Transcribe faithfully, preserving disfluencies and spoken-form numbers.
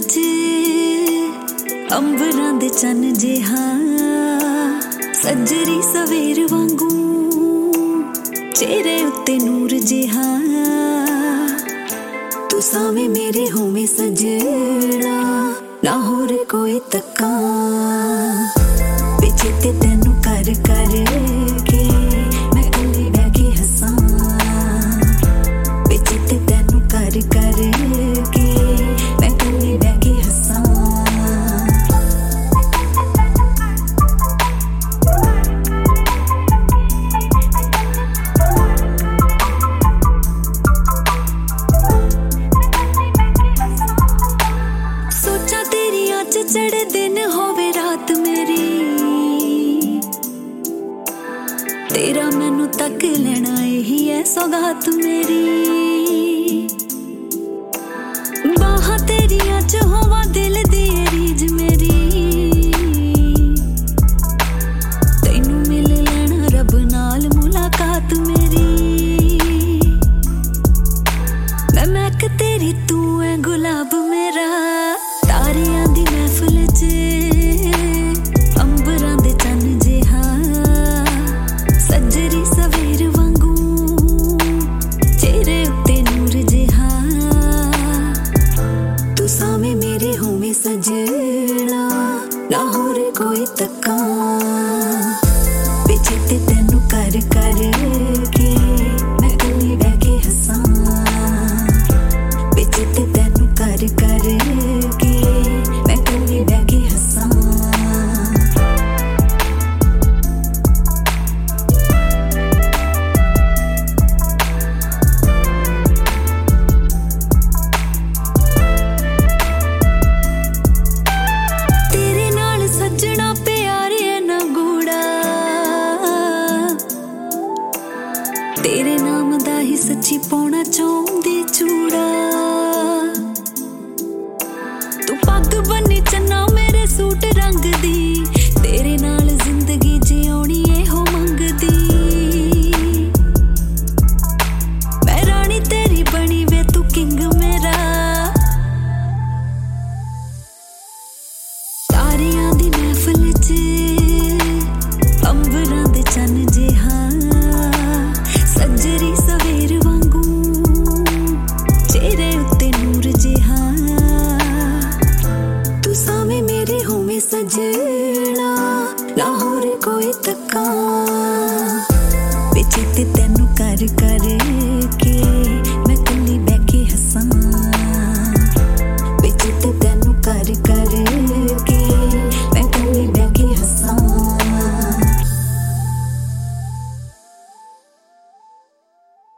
च अंबरां दे चन जिहा सजरी सवेर वांगू चेहरे उत्ते नूर जिहा तू सावे मेरे होवे सजना ना होर कोई तक्का पिछे ते तेनू कर कर के मैं कली बह के हसां पिछे ते तेनू कर कर के मैं कली बह के हसां सोचा तेरी अज चढ़े दिन होवे रात मेरी तेरा मैनू तक लेना यही है सौगात मेरी बाहां तेरियां च होवा दिल दी रीज मेरी तैनू मिल लेना रब नाल मुलाकात मेरी मैं महक तेरी तू है गुलाब मेरा तारियां दी महफिल च अंबरां दे चन जिहा सजरी सवेर वांगू चेहरे उत्ते नूर जिहा तू सावे मेरे होवे सजना ना होर कोई तक्का पिछे ते तेनू कर कर के मैं कली बह के हसां पिछे ते तेनू कर कर के मैं कली बह के हसां तेरे नाल सजना प्यार है ना गूड़ा तेरे नाम दा ही सच्ची पौना चाहुंदी चूड़ा तू पग बन्नी चन्ना मेरे सूट रंग दी तेरे नाल जिंदगी जियोनी एहो मंगदी मैं रानी तेरी बनी वे तू किंग मेरा तारियां दी महफिल च अंबरां दे चन जिहा सजरी सवेर वांगू चेहरे उत्ते नूर जिहा तू सावे मेरे होवे सजना ना होर कोई तक्का पिछे ते तेनू कर कर